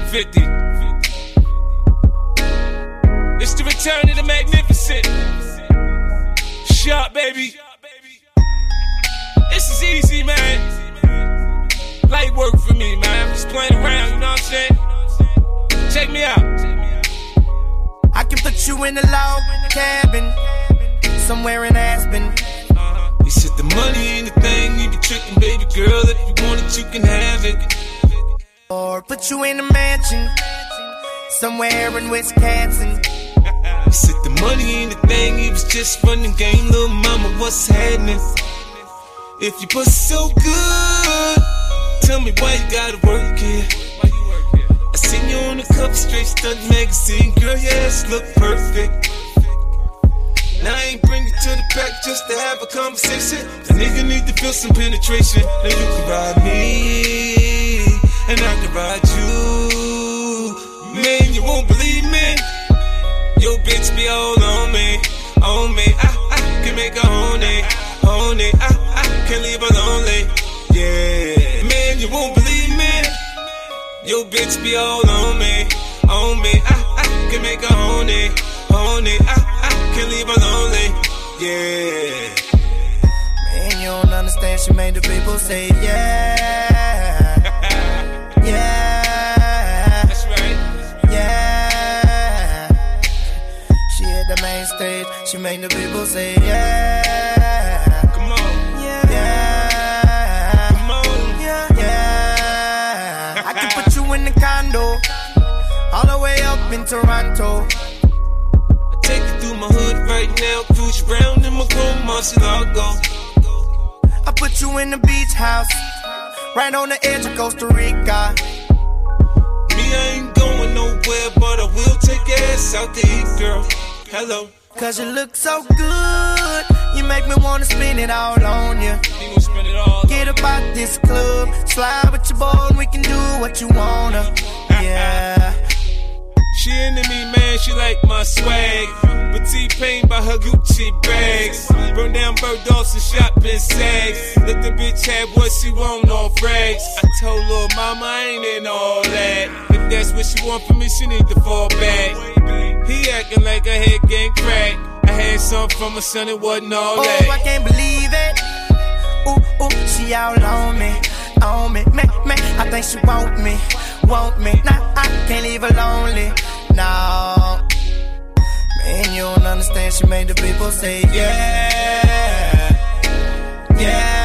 50. It's the return of the magnificent. Sharp, baby. This is easy, man. Light work for me, man. I'm just playing around, you know what I'm saying? Check me out. I can put you in a log cabin somewhere in Aspen. We said the money ain't the thing, you be tricking, baby girl. If you want it, you can have it. Or put you in a mansion somewhere in Wisconsin. We said the money ain't the thing, it was just fun and game. Little mama, what's happening? If you pussy so good, tell me why you gotta work here. I seen you on the cover, Straight Stunt magazine. Girl, your ass look perfect. Now I ain't bring you to the back just to have a conversation. A nigga need to feel some penetration. And you can ride me, and I can ride you. Man, you won't believe me. Yo, bitch be all on me, on me. I can make her own it, own it. I can't leave her lonely. Yeah, man, you won't believe me. Yo, bitch be all on me, on me. I can make her own it, own it. I can't leave her lonely. Yeah. Man, you don't understand. She made the people say yeah. Yeah. That's right. Yeah. She hit the main stage. She made the people say yeah. Come on. Yeah. Come on. Yeah. I can put you in the condo all the way up in Toronto. Take you through my hood right now, cruise around in my home, Marcielago. I put you in the beach house, right on the edge of Costa Rica. Me, I ain't going nowhere, but I will take your ass out to eat, girl. Hello. Cause you look so good, you make me wanna spend it all on you. You gon' spend it all. Get up out this club, slide with your boy, and we can do what you wanna. Yeah. She into me, man, she like my swag. But T-Pain by her Gucci bags. Burn down bird dogs and shopping sags. Let the bitch have what she want, all frags. I told little mama I ain't in all that. If that's what she want from me, she need to fall back. He acting like a head gang crack. I had something from my son, it wasn't all that. Oh, I can't believe it. Ooh, she all on me, on me. Man, I think she want me. Nah, I can't leave her lonely. No. Man, you don't understand. She made the people say yeah. Yeah.